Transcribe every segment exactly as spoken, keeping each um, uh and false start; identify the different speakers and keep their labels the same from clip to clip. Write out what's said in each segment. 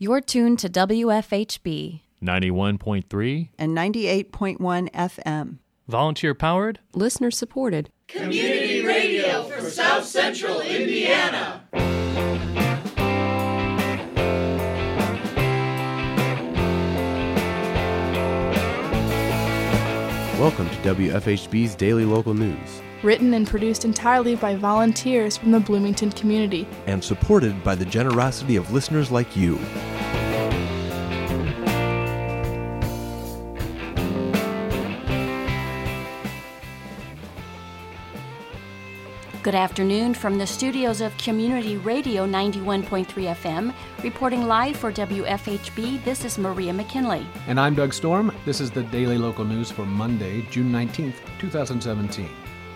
Speaker 1: You're tuned to W F H B
Speaker 2: ninety-one point three
Speaker 3: and ninety-eight point one F M.
Speaker 2: Volunteer-powered,
Speaker 4: listener-supported.
Speaker 5: Community radio for South Central Indiana.
Speaker 6: Welcome to W F H B's Daily Local News.
Speaker 7: Written and produced entirely by volunteers from the Bloomington community.
Speaker 6: And supported by the generosity of listeners like you.
Speaker 8: Good afternoon from the studios of Community Radio ninety-one point three F M. Reporting live for W F H B, this is Maria McKinley.
Speaker 9: And I'm Doug Storm. This is the Daily Local News for Monday, June nineteenth, twenty seventeen.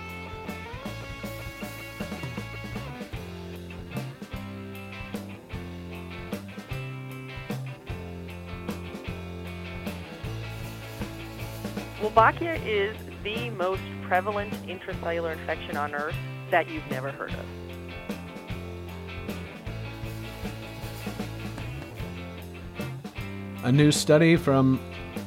Speaker 10: Wolbachia is the most prevalent intracellular infection on Earth that you've never heard of.
Speaker 9: A new study from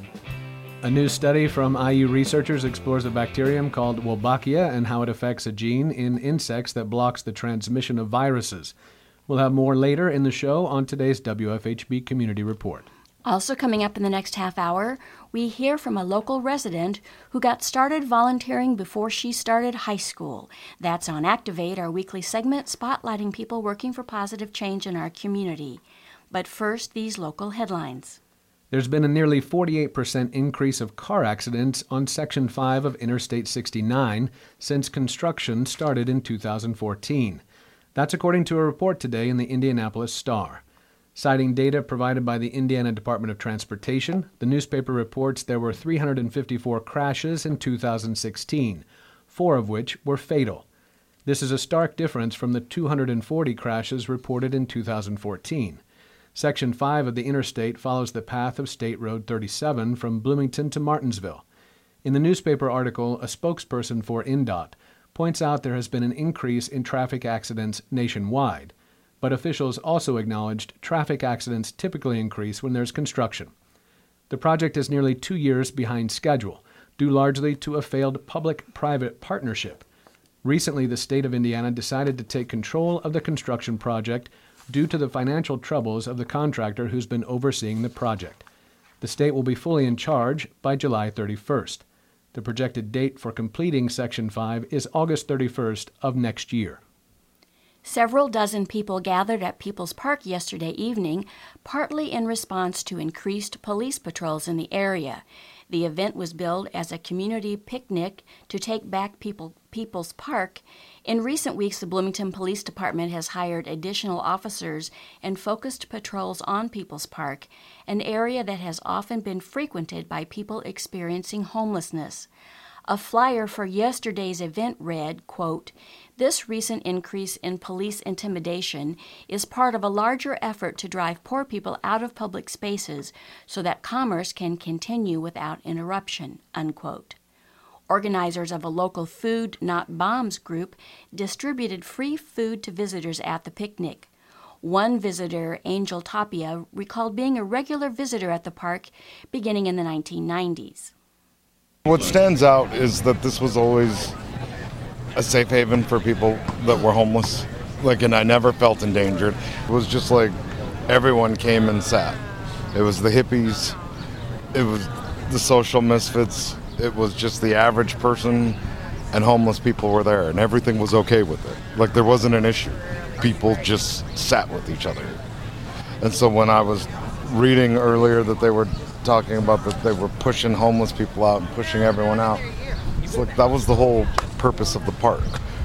Speaker 9: a new study from I U researchers explores a bacterium called Wolbachia and how it affects a gene in insects that blocks the transmission of viruses. We'll have more later in the show on today's W F H B Community Report.
Speaker 8: Also coming up in the next half hour, we hear from a local resident who got started volunteering before she started high school. That's on Activate, our weekly segment spotlighting people working for positive change in our community. But first, these local headlines.
Speaker 9: There's been a nearly forty-eight percent increase of car accidents on Section five of Interstate sixty-nine since construction started in two thousand fourteen. That's according to a report today in the Indianapolis Star. Citing data provided by the Indiana Department of Transportation, the newspaper reports there were three hundred fifty-four crashes in two thousand sixteen, four of which were fatal. This is a stark difference from the two hundred forty crashes reported in two thousand fourteen. Section five of the interstate follows the path of State Road thirty-seven from Bloomington to Martinsville. In the newspaper article, a spokesperson for I N D O T points out there has been an increase in traffic accidents nationwide. But officials also acknowledged traffic accidents typically increase when there's construction. The project is nearly two years behind schedule, due largely to a failed public-private partnership. Recently, the state of Indiana decided to take control of the construction project due to the financial troubles of the contractor who's been overseeing the project. The state will be fully in charge by July thirty-first. The projected date for completing Section five is August thirty-first of next year.
Speaker 8: Several dozen people gathered at People's Park yesterday evening, partly in response to increased police patrols in the area. The event was billed as a community picnic to take back people, People's Park. In recent weeks, the Bloomington Police Department has hired additional officers and focused patrols on People's Park, an area that has often been frequented by people experiencing homelessness. A flyer for yesterday's event read, quote, "This recent increase in police intimidation is part of a larger effort to drive poor people out of public spaces so that commerce can continue without interruption," unquote. Organizers of a local Food Not Bombs group distributed free food to visitors at the picnic. One visitor, Angel Tapia, recalled being a regular visitor at the park beginning in the nineteen nineties.
Speaker 11: What stands out is that this was always a safe haven for people that were homeless. Like, and I never felt endangered. It was just like everyone came and sat. It was the hippies. It was the social misfits. It was just the average person, and homeless people were there, and everything was okay with it. Like, there wasn't an issue. People just sat with each other. And so when I was reading earlier that they were talking about that they were pushing homeless people out and pushing everyone out, it's like that was the whole purpose of the park.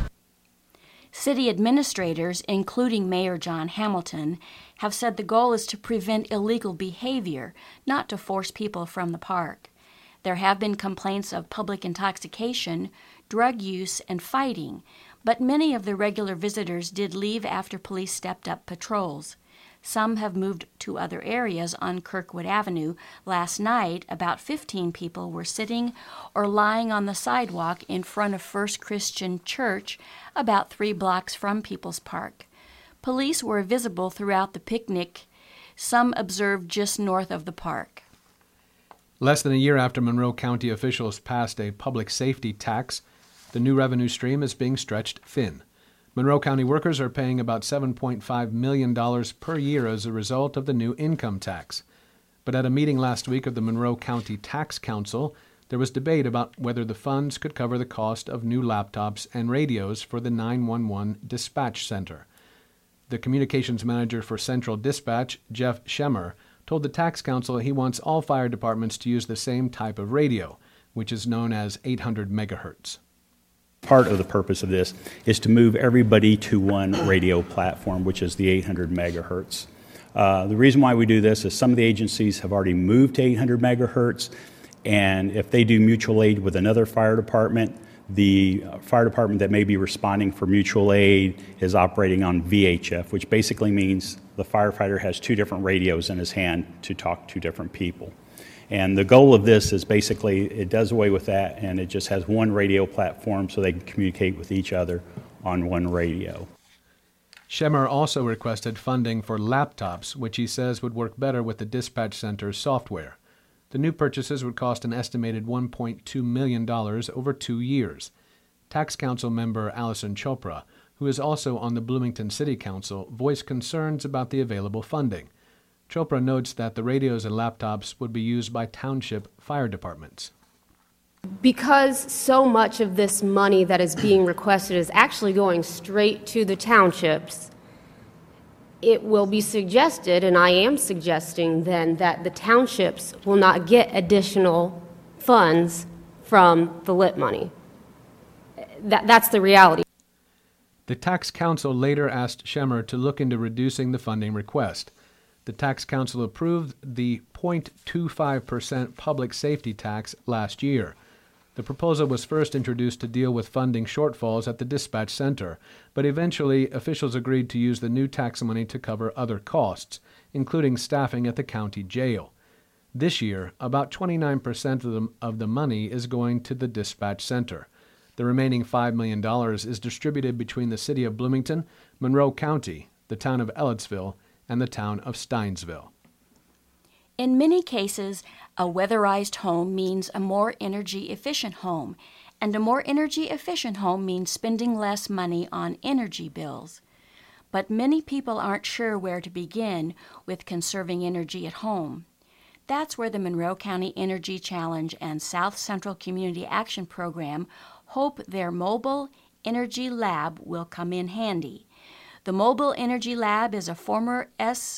Speaker 8: City administrators, including Mayor John Hamilton, have said the goal is to prevent illegal behavior, not to force people from the park. There have been complaints of public intoxication, drug use, and fighting, but many of the regular visitors did leave after police stepped up patrols. Some have moved to other areas on Kirkwood Avenue. Last night, about fifteen people were sitting or lying on the sidewalk in front of First Christian Church, about three blocks from People's Park. Police were visible throughout the picnic some observed just north of the park.
Speaker 9: Less than a year after Monroe County officials passed a public safety tax, the new revenue stream is being stretched thin. Monroe County workers are paying about seven point five million dollars per year as a result of the new income tax. But at a meeting last week of the Monroe County Tax Council, there was debate about whether the funds could cover the cost of new laptops and radios for the nine one one dispatch center. The communications manager for Central Dispatch, Jeff Schemmer, told the Tax Council he wants all fire departments to use the same type of radio, which is known as eight hundred megahertz.
Speaker 4: Part of the purpose of this is to move everybody to one radio platform, which is the eight hundred megahertz. Uh, the reason why we do this is some of the agencies have already moved to eight hundred megahertz, and if they do mutual aid with another fire department, the fire department that may be responding for mutual aid is operating on V H F, which basically means the firefighter has two different radios in his hand to talk to different people. And the goal of this is basically it does away with that, and it just has one radio platform so they can communicate with each other on one radio.
Speaker 9: Schemmer also requested funding for laptops, which he says would work better with the dispatch center's software. The new purchases would cost an estimated one point two million dollars over two years. Tax Council member Allison Chopra, who is also on the Bloomington City Council, voiced concerns about the available funding. Chopra notes that the radios and laptops would be used by township fire departments.
Speaker 12: Because so much of this money that is being requested is actually going straight to the townships, it will be suggested, and I am suggesting then, that the townships will not get additional funds from the L I T money. That, that's the reality.
Speaker 9: The Tax Council later asked Schemmer to look into reducing the funding request. The Tax Council approved the zero point two five percent public safety tax last year. The proposal was first introduced to deal with funding shortfalls at the dispatch center, but eventually officials agreed to use the new tax money to cover other costs, including staffing at the county jail. This year, about twenty-nine percent of the, of the money is going to the dispatch center. The remaining five million dollars is distributed between the city of Bloomington, Monroe County, the town of Ellettsville, and the town of Steinsville.
Speaker 8: In many cases, a weatherized home means a more energy-efficient home, and a more energy-efficient home means spending less money on energy bills. But many people aren't sure where to begin with conserving energy at home. That's where the Monroe County Energy Challenge and South Central Community Action Program hope their mobile energy lab will come in handy. The Mobile Energy Lab is a former S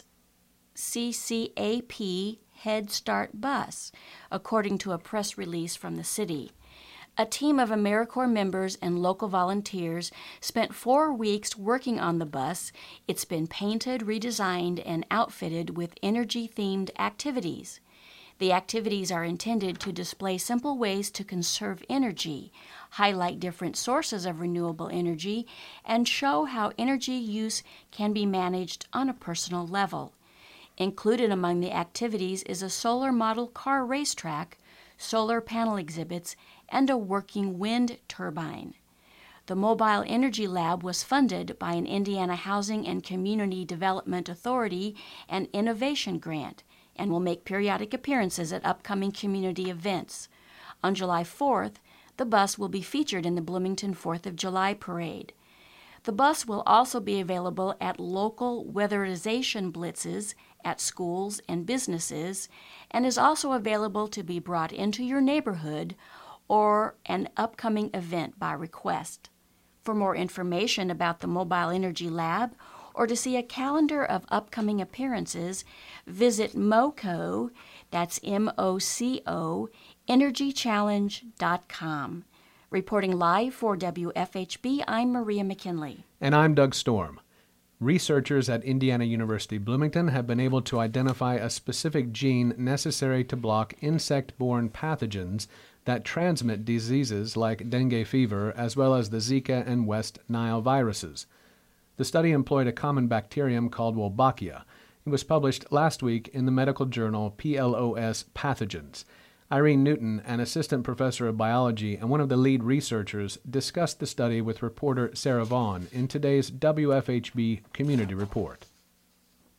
Speaker 8: C C A P Head Start bus, according to a press release from the city. A team of AmeriCorps members and local volunteers spent four weeks working on the bus. It's been painted, redesigned, and outfitted with energy-themed activities. The activities are intended to display simple ways to conserve energy, highlight different sources of renewable energy, and show how energy use can be managed on a personal level. Included among the activities is a solar model car racetrack, solar panel exhibits, and a working wind turbine. The Mobile Energy Lab was funded by an Indiana Housing and Community Development Authority and Innovation Grant, and will make periodic appearances at upcoming community events. On July fourth, the bus will be featured in the Bloomington fourth of July Parade. The bus will also be available at local weatherization blitzes at schools and businesses, and is also available to be brought into your neighborhood or an upcoming event by request. For more information about the Mobile Energy Lab or to see a calendar of upcoming appearances, visit MoCo, that's M O C O, energy challenge dot com. Reporting live for W F H B, I'm Maria McKinley.
Speaker 9: And I'm Doug Storm. Researchers at Indiana University Bloomington have been able to identify a specific gene necessary to block insect-borne pathogens that transmit diseases like dengue fever, as well as the Zika and West Nile viruses. The study employed a common bacterium called Wolbachia. It was published last week in the medical journal P L O S Pathogens. Irene Newton, an assistant professor of biology and one of the lead researchers, discussed the study with reporter Sarah Vaughn in today's W F H B Community Report.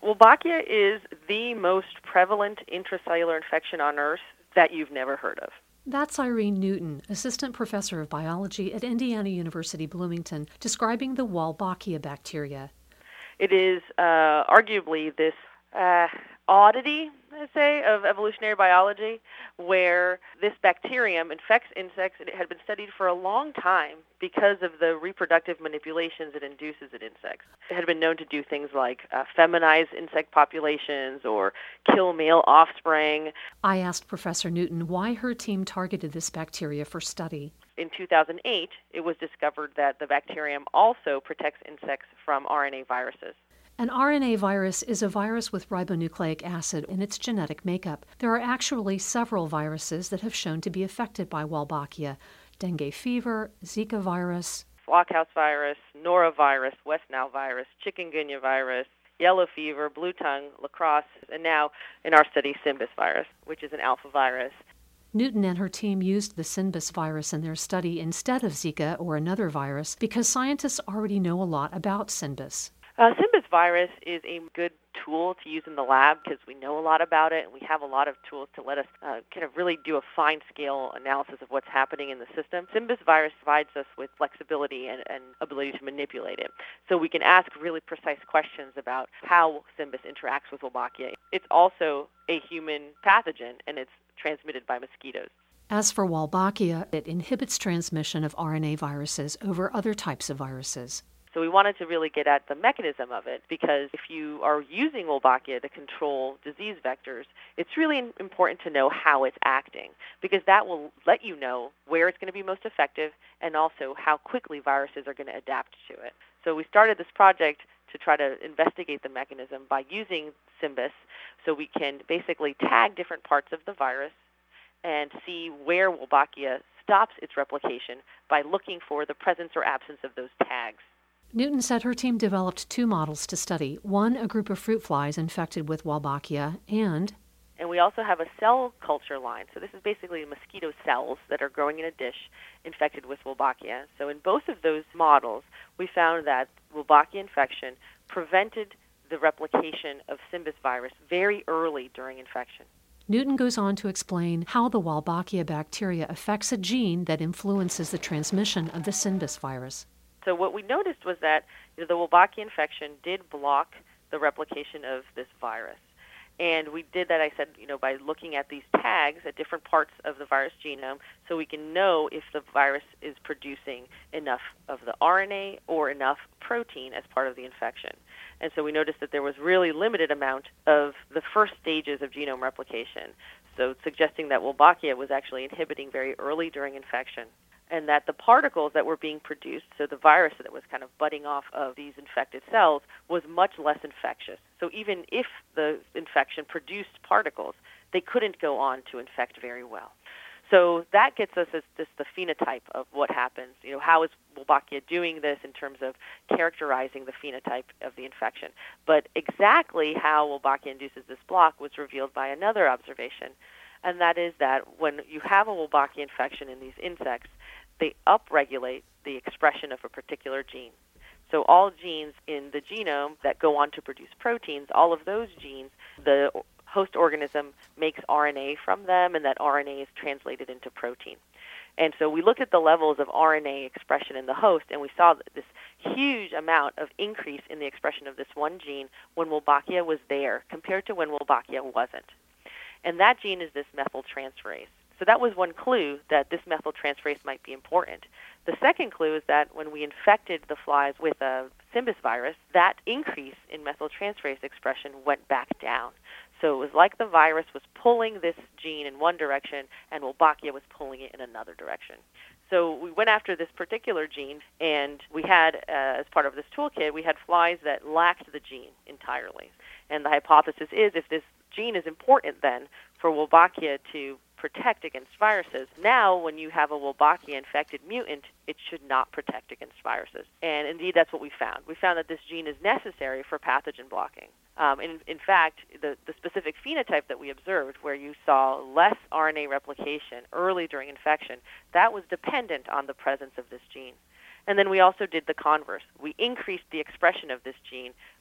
Speaker 10: Wolbachia is the most prevalent intracellular infection on Earth that you've never heard of.
Speaker 13: That's Irene Newton, Assistant Professor of Biology at Indiana University Bloomington, describing the Wolbachia bacteria.
Speaker 10: It is uh, arguably this uh, oddity, I say, of evolutionary biology, where this bacterium infects insects. It had been studied for a long time because of the reproductive manipulations it induces in insects. It had been known to do things like uh, feminize insect populations or kill male offspring.
Speaker 13: I asked Professor Newton why her team targeted this bacteria for study.
Speaker 10: In two thousand eight, it was discovered that the bacterium also protects insects from R N A viruses.
Speaker 13: An R N A virus is a virus with ribonucleic acid in its genetic makeup. There are actually several viruses that have shown to be affected by Wolbachia: dengue fever, Zika virus,
Speaker 10: Flockhouse virus, norovirus, West Nile virus, chikungunya virus, yellow fever, blue tongue, lacrosse, and now in our study, Symbis virus, which is an alpha virus.
Speaker 13: Newton and her team used the Symbis virus in their study instead of Zika or another virus because scientists already know a lot about Symbis.
Speaker 10: Uh, Symbis virus is a good tool to use in the lab because we know a lot about it, and we have a lot of tools to let us uh, kind of really do a fine-scale analysis of what's happening in the system. Symbis virus provides us with flexibility and, and ability to manipulate it. So we can ask really precise questions about how Symbis interacts with Wolbachia. It's also a human pathogen, and it's transmitted by mosquitoes.
Speaker 13: As for Wolbachia, it inhibits transmission of R N A viruses over other types of viruses.
Speaker 10: So we wanted to really get at the mechanism of it, because if you are using Wolbachia to control disease vectors, it's really important to know how it's acting, because that will let you know where it's going to be most effective and also how quickly viruses are going to adapt to it. So we started this project to try to investigate the mechanism by using Symbis, so we can basically tag different parts of the virus and see where Wolbachia stops its replication by looking for the presence or absence of those tags.
Speaker 13: Newton said her team developed two models to study, one a group of fruit flies infected with Wolbachia, and...
Speaker 10: And we also have a cell culture line. So this is basically mosquito cells that are growing in a dish infected with Wolbachia. So in both of those models, we found that Wolbachia infection prevented the replication of Symbis virus very early during infection.
Speaker 13: Newton goes on to explain how the Wolbachia bacteria affects a gene that influences the transmission of the Symbis virus.
Speaker 10: So what we noticed was that you know, the Wolbachia infection did block the replication of this virus. And we did that, I said, you know, by looking at these tags at different parts of the virus genome so we can know if the virus is producing enough of the R N A or enough protein as part of the infection. And so we noticed that there was really limited amount of the first stages of genome replication, so suggesting that Wolbachia was actually inhibiting very early during infection, and that the particles that were being produced, so the virus that was kind of budding off of these infected cells, was much less infectious. So even if the infection produced particles, they couldn't go on to infect very well. So that gets us as just the phenotype of what happens. You know, how is Wolbachia doing this in terms of characterizing the phenotype of the infection? But exactly how Wolbachia induces this block was revealed by another observation, and that is that when you have a Wolbachia infection in these insects, they upregulate the expression of a particular gene. So all genes in the genome that go on to produce proteins, all of those genes, the host organism makes R N A from them, and that R N A is translated into protein. And so we looked at the levels of R N A expression in the host, and we saw this huge amount of increase in the expression of this one gene when Wolbachia was there compared to when Wolbachia wasn't. And that gene is this methyltransferase. So that was one clue that this methyltransferase might be important. The second clue is that when we infected the flies with a Symbis virus, that increase in methyltransferase expression went back down. So it was like the virus was pulling this gene in one direction and Wolbachia was pulling it in another direction. So we went after this particular gene, and we had, uh, as part of this toolkit, we had flies that lacked the gene entirely. And the hypothesis is if this gene is important then for Wolbachia to protect against viruses, now when you have a Wolbachia-infected mutant, it should not protect against viruses. And indeed, that's what we found. We found that this gene is necessary for pathogen blocking. Um, and in fact, the, the specific phenotype that we observed, where you saw less R N A replication early during infection, that was dependent on the presence of this gene. And then we also did the converse. We increased the expression of this gene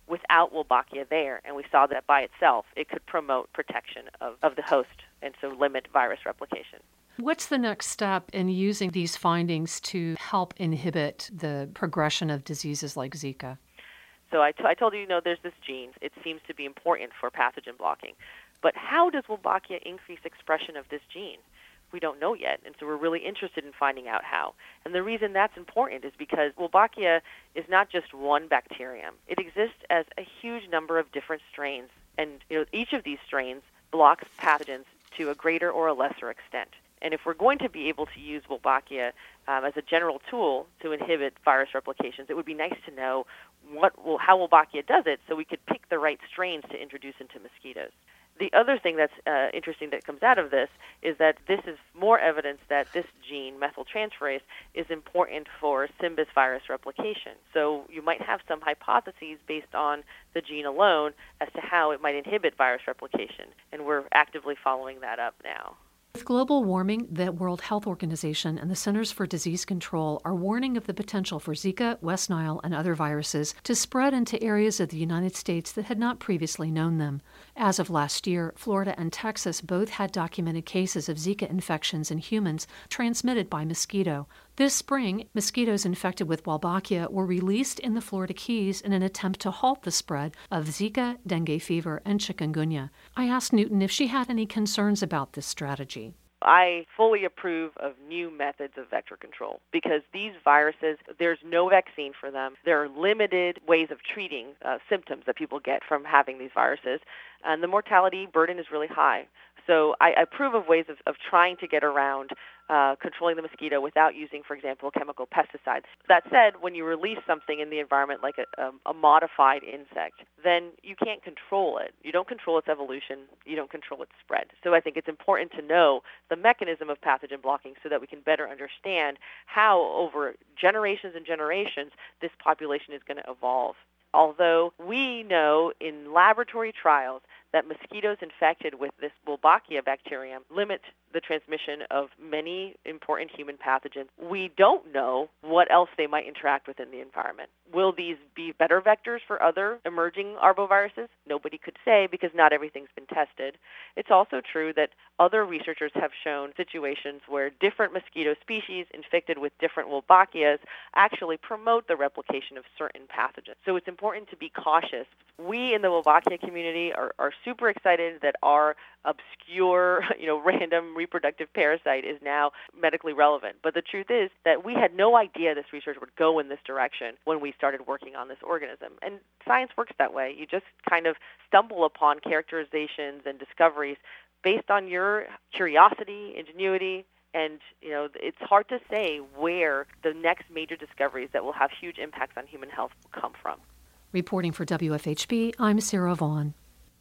Speaker 10: without Wolbachia there. And we saw that by itself, it could promote protection of, of the host and so limit virus replication.
Speaker 13: What's the next step in using these findings to help inhibit the progression of diseases like Zika?
Speaker 10: So I, t- I told you, you know, there's this gene. It seems to be important for pathogen blocking. But how does Wolbachia increase expression of this gene? We don't know yet, and so we're really interested in finding out how. And the reason that's important is because Wolbachia is not just one bacterium. It exists as a huge number of different strains, and you know, each of these strains blocks pathogens to a greater or a lesser extent. And if we're going to be able to use Wolbachia um, as a general tool to inhibit virus replications, it would be nice to know what will, how Wolbachia does it so we could pick the right strains to introduce into mosquitoes. The other thing that's uh, interesting that comes out of this is that this is more evidence that this gene, methyltransferase, is important for Symbis virus replication. So you might have some hypotheses based on the gene alone as to how it might inhibit virus replication, and we're actively following that up now.
Speaker 13: With global warming, the World Health Organization and the Centers for Disease Control are warning of the potential for Zika, West Nile, and other viruses to spread into areas of the United States that had not previously known them. As of last year, Florida and Texas both had documented cases of Zika infections in humans transmitted by mosquito. This spring, mosquitoes infected with Wolbachia were released in the Florida Keys in an attempt to halt the spread of Zika, dengue fever, and chikungunya. I asked Newton if she had any concerns about this strategy.
Speaker 10: I fully approve of new methods of vector control because these viruses, there's no vaccine for them. There are limited ways of treating uh, symptoms that people get from having these viruses, and the mortality burden is really high. So I approve of ways of, of trying to get around uh, controlling the mosquito without using, for example, chemical pesticides. That said, when you release something in the environment like a, a, a modified insect, then you can't control it. You don't control its evolution. You don't control its spread. So I think it's important to know the mechanism of pathogen blocking so that we can better understand how, over generations and generations, this population is going to evolve. Although we know in laboratory trials that mosquitoes infected with this Wolbachia bacterium limit the transmission of many important human pathogens, we don't know what else they might interact with in the environment. Will these be better vectors for other emerging arboviruses? Nobody could say because not everything's been tested. It's also true that other researchers have shown situations where different mosquito species infected with different Wolbachias actually promote the replication of certain pathogens. So it's important to be cautious. We in the Wolbachia community are, are super excited that our obscure, you know, random reproductive parasite is now medically relevant. But the truth is that we had no idea this research would go in this direction when we started working on this organism. And science works that way. You just kind of stumble upon characterizations and discoveries based on your curiosity, ingenuity, and, you know, it's hard to say where the next major discoveries that will have huge impacts on human health will come from.
Speaker 13: Reporting for W F H B, I'm Sarah Vaughn.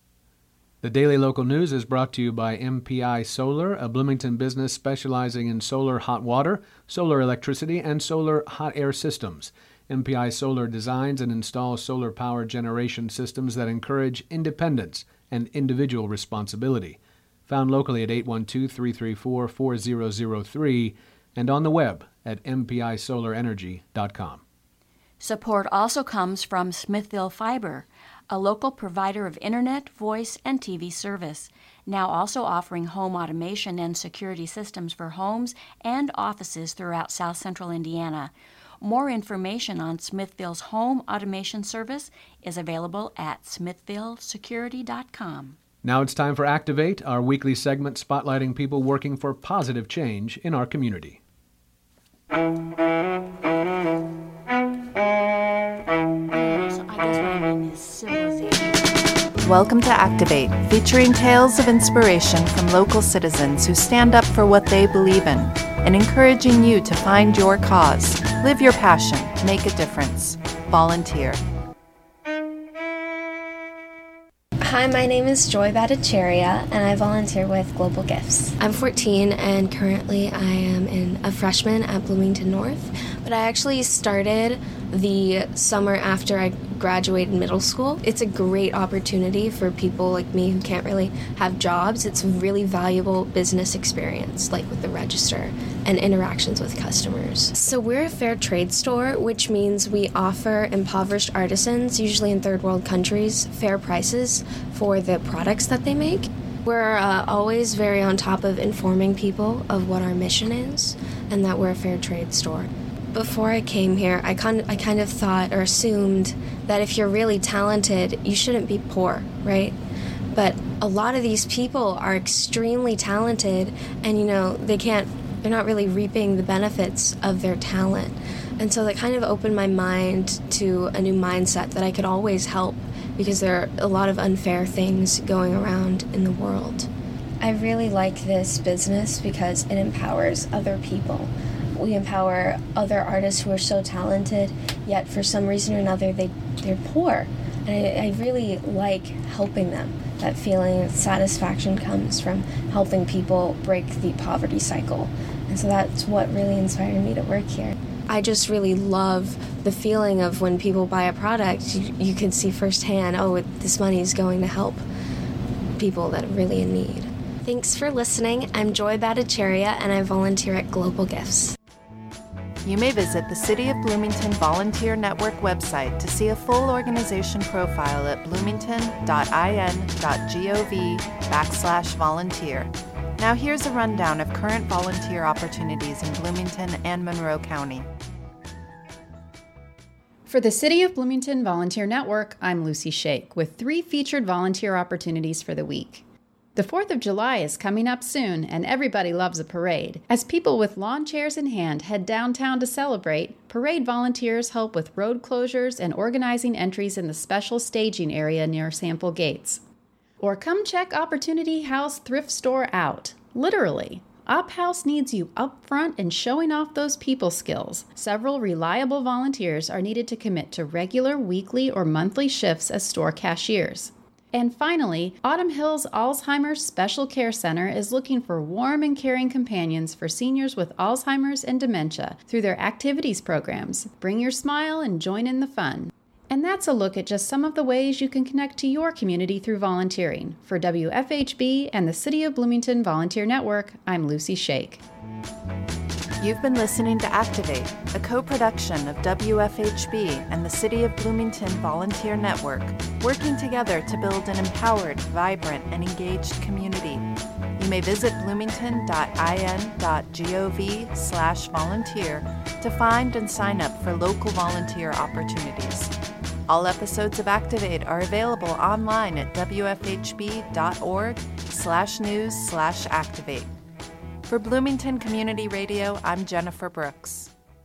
Speaker 9: The Daily Local News is brought to you by M P I Solar, a Bloomington business specializing in solar hot water, solar electricity, and solar hot air systems. M P I Solar designs and installs solar power generation systems that encourage independence and individual responsibility. Found locally at eight one two, three three four, four zero zero three and on the web at m p i solar energy dot com.
Speaker 8: Support also comes from Smithville Fiber, a local provider of internet, voice, and T V service, now also offering home automation and security systems for homes and offices throughout South Central Indiana. More information on Smithville's home automation service is available at smithville security dot com.
Speaker 9: Now it's time for Activate, our weekly segment spotlighting people working for positive change in our community.
Speaker 1: Welcome to Activate, featuring tales of inspiration from local citizens who stand up for what they believe in and encouraging you to find your cause, live your passion, make a difference. Volunteer.
Speaker 14: Hi, my name is Joy Bhattacharya, and I volunteer with Global Gifts. I'm fourteen, and currently I am in a freshman at Bloomington North, but I actually started the summer after I graduated middle school. It's a great opportunity for people like me who can't really have jobs. It's a really valuable business experience, like with the register and interactions with customers. So we're a fair trade store, which means we offer impoverished artisans, usually in third world countries, fair prices for the products that they make. We're uh, always very on top of informing people of what our mission is and that we're a fair trade store. Before I came here, I kind of, I kind of thought or assumed that if you're really talented, you shouldn't be poor, right? But a lot of these people are extremely talented, and you know, they can't, they're not really reaping the benefits of their talent. And so that kind of opened my mind to a new mindset that I could always help, because there are a lot of unfair things going around in the world. I really like this business because it empowers other people. We empower other artists who are so talented, yet for some reason or another they, they're poor. And I, I really like helping them. That feeling of satisfaction comes from helping people break the poverty cycle. And so that's what really inspired me to work here. I just really love the feeling of when people buy a product, you, you can see firsthand, oh, this money is going to help people that are really in need. Thanks for listening. I'm Joy Bhattacharya, and I volunteer at Global Gifts.
Speaker 1: You may visit the City of Bloomington Volunteer Network website to see a full organization profile at bloomington.in.gov backslash volunteer. Now here's a rundown of current volunteer opportunities in Bloomington and Monroe County.
Speaker 15: For the City of Bloomington Volunteer Network, I'm Lucy Shake with three featured volunteer opportunities for the week. The fourth of July is coming up soon, and everybody loves a parade. As people with lawn chairs in hand head downtown to celebrate, parade volunteers help with road closures and organizing entries in the special staging area near Sample Gates. Or come check Opportunity House Thrift Store out. Literally. Op House needs you up front and showing off those people skills. Several reliable volunteers are needed to commit to regular weekly or monthly shifts as store cashiers. And finally, Autumn Hills Alzheimer's Special Care Center is looking for warm and caring companions for seniors with Alzheimer's and dementia through their activities programs. Bring your smile and join in the fun. And that's a look at just some of the ways you can connect to your community through volunteering. For W F H B and the City of Bloomington Volunteer Network, I'm Lucy Shake.
Speaker 1: You've been listening to Activate, a co-production of W F H B and the City of Bloomington Volunteer Network, working together to build an empowered, vibrant, and engaged community. You may visit bloomington.in.gov slash volunteer to find and sign up for local volunteer opportunities. All episodes of Activate are available online at wfhb.org slash news slash activate. For Bloomington Community Radio, I'm Jennifer Brooks.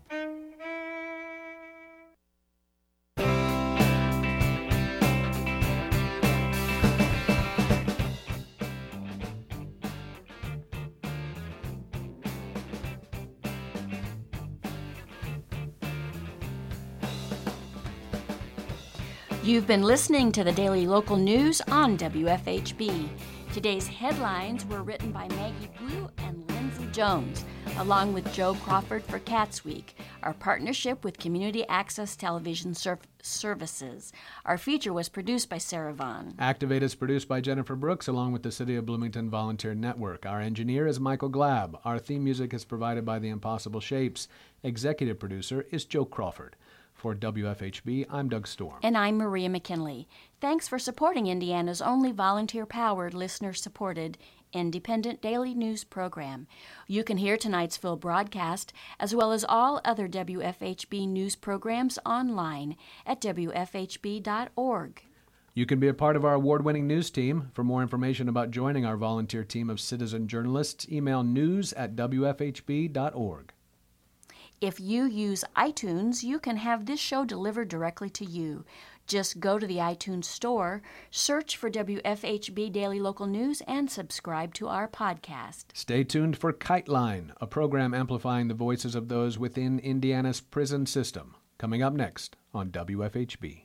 Speaker 8: You've been listening to the Daily Local News on W F H B. Today's headlines were written by Maggie Blue and Lindsay Jones, along with Joe Crawford for Cats Week, our partnership with Community Access Television Surf- Services. Our feature was produced by Sarah Vaughn.
Speaker 9: Activate is produced by Jennifer Brooks, along with the City of Bloomington Volunteer Network. Our engineer is Michael Glab. Our theme music is provided by The Impossible Shapes. Executive producer is Joe Crawford. For W F H B, I'm Doug Storm.
Speaker 8: And I'm Maria McKinley. Thanks for supporting Indiana's only volunteer-powered, listener-supported, independent daily news program. You can hear tonight's full broadcast, as well as all other W F H B news programs online at w f h b dot org.
Speaker 9: You can be a part of our award-winning news team. For more information about joining our volunteer team of citizen journalists, email news at w f h b dot org.
Speaker 8: If you use iTunes, you can have this show delivered directly to you. Just go to the iTunes store, search for W F H B Daily Local News, and subscribe to our podcast.
Speaker 9: Stay tuned for Kite Line, a program amplifying the voices of those within Indiana's prison system. Coming up next on W F H B.